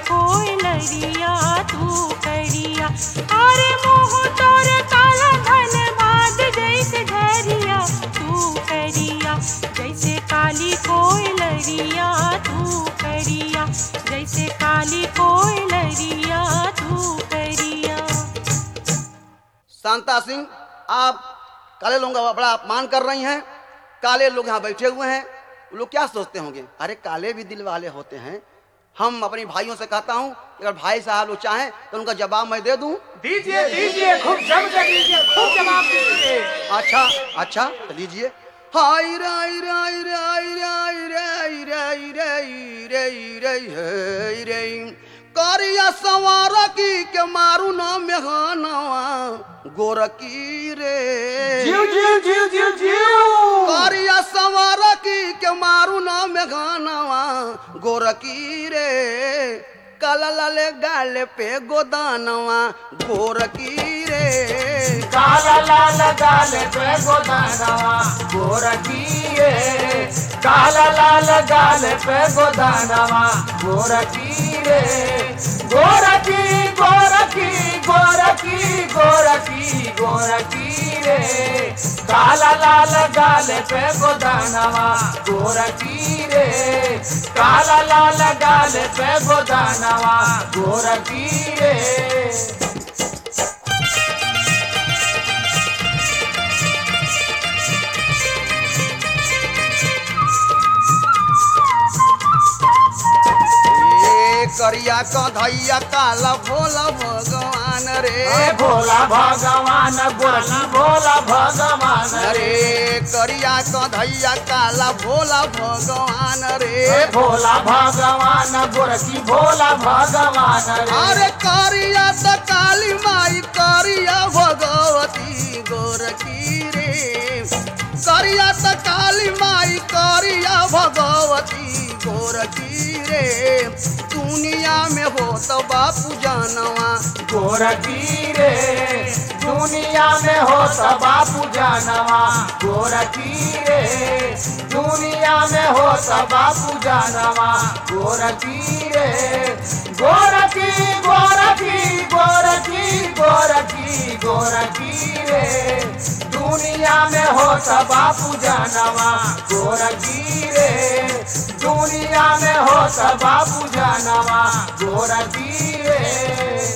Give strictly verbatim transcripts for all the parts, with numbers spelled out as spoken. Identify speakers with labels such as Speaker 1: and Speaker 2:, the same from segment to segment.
Speaker 1: कोयलरिया तू करिया। अरे मुँह तोर काला धन बात जैसे झरिया तू करिया। जैसे काली कोयलरिया तू करिया, जैसे काली कोयलरिया तू करिया।
Speaker 2: शांता सिंह, आप काले लोगों का बड़ा अपमान कर रही हैं। काले लोग यहाँ बैठे हुए हैं, वो लोग क्या सोचते होंगे? अरे काले भी दिल वाले होते हैं। हम अपने भाइयों से कहता हूँ अगर भाई साहब लोग चाहें तो उनका जवाब मैं दे दूं।
Speaker 3: दीजिए दीजिए, खूब जम के दीजिए, खूब जवाब दीजिए।
Speaker 2: अच्छा अच्छा तो लीजिए। हाय राय राय राय राय राय राय राय राय राय राय करिया सवारा की के मारू ना मेहनवा गोरकी रे।
Speaker 3: जीव जीव जीव जीव जीव
Speaker 2: करिया सवारा की के मारू ना मेहनवा गोरकी रे। काला लाले गाले पे गोदानवा गोरकी रे।
Speaker 3: काला लाल गाले पे गोदानवा गोरकी रे। काला लाल गाले पे गोदानवा गोरकी रे। गोरकी गोरकी गोरकी गोरकी गोरकी रे। काला लाल गाले पे गोदानवा गोरकी रे। काला लाल गाले पे गोदानवा गोरकी रे।
Speaker 2: करिया कन्हैया काला भोला भगवान रे।
Speaker 3: भोला भगवान गोरकी भोला भगवान
Speaker 2: रे। करिया कन्हैया काला भोला भगवान रे।
Speaker 3: भोला भगवान गोरकी भोला भगवान
Speaker 2: अरे करिया तो काली माई करिया भगवती गोरकी रे। करिया तो काली माई करिया भगवती गोरकी रे। दुनिया में हो तो बापू जानवा
Speaker 3: गोरकी रे। दुनिया में हो तो बापू जानवा गोरकी रे। दुनिया में हो तो बापू जानवा गोरकी रे। गोरकी गोरकी गोरकी गोरकी गोरकी रे। दुनिया में हो तो बापू जानवा गोरकी रे। दुनिया में हो तो बापू जानवा गोरकी रे।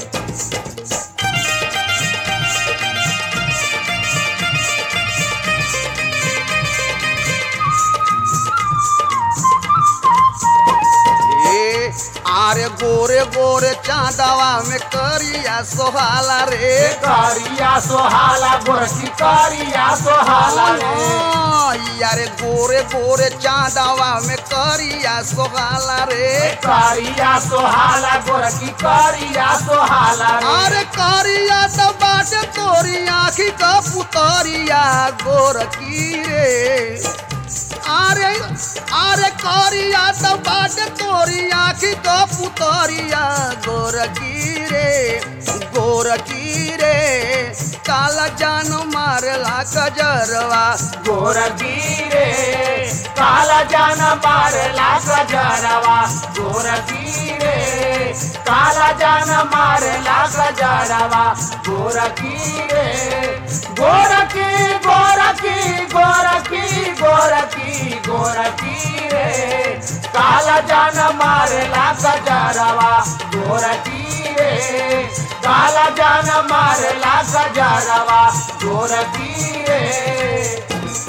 Speaker 2: आरे गोरे गोरे चांदवा में करिया सोहाला रे।
Speaker 3: करिया सोहाला गोरकी करिया सोहाला रे।
Speaker 2: यारे गोरे गोरे चांदवा में करिया सोहाला रे।
Speaker 3: करिया सोहाला गोरकी करिया सोहाला रे।
Speaker 2: अरे करिया तो बाटे तोरी आँखी का पुतरिया गोरकी रे। अरे अरे करिया तो बाटे तोरी आँखी का पुतरिया गोरकी रे। गोरकी रे काला जान मारला कजरवा
Speaker 3: गोरकी रे। काला जान मारला कजरवा गोरकी रे। काला जान मारला कजरवा गोरकी रे। गोरकी गोरकी गोरकी गोरकी गोरकी रे। काला जान मारला कजरवा गोरकी रे। काला जान मारला कजरवा गोरकी रे।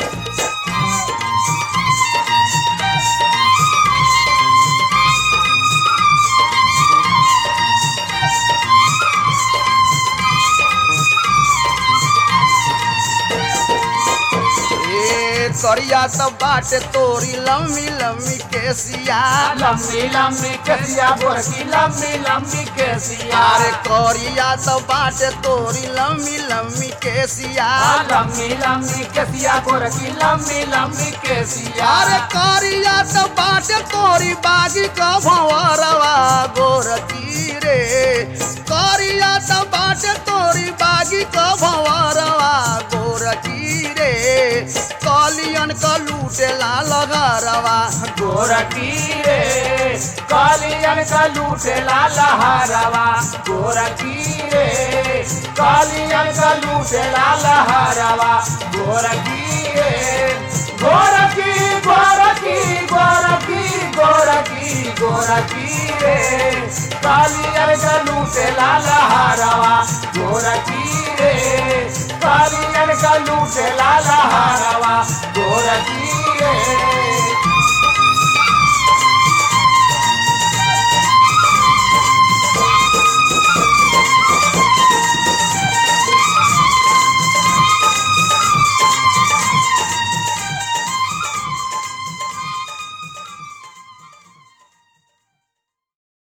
Speaker 2: करिया तो बाटे तोरी लम्बी लम्बी केसिया।
Speaker 3: लम्बी लम्बी केसिया गोरकी लम्बी लम्बी केसिया।
Speaker 2: अरे करिया तो बाटे तोरी लम्बी लम्बी केसिया।
Speaker 3: लम्बी लम्बी केसिया गोरकी लम्बी लम्बी केसिया।
Speaker 2: अरे करिया तो बाटे तोरी बागी का भंवरवा गोरकी रे। करिया तो बाटे तोरी बागी का भंवरवा गोरकी रे। कालियन का लूटे लाल घरवा
Speaker 3: गोरखी रे कालियन का लूटे लाल हरवा गोरखी रे कालियन का लूटे लाल हरवा गोरखी रे गोरखी गोरखी गोरखी गोरखी गोरखी रे कालियन का लूटे लाल हरवा गोरखी रे कालियन का लूटे लाल हरवा